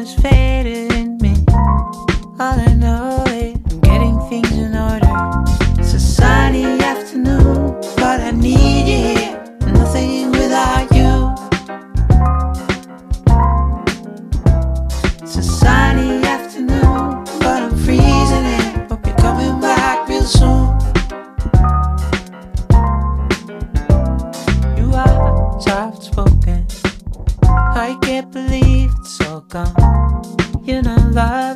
colors faded in me. All I know is I'm getting things in order. It's a sunny afternoon, but I need you here. Nothing without you. It's a sunny afternoon, but I'm freezing in. Hope you're coming back real soon. You are soft spoken. I can't believe it's all gone. You're not loved.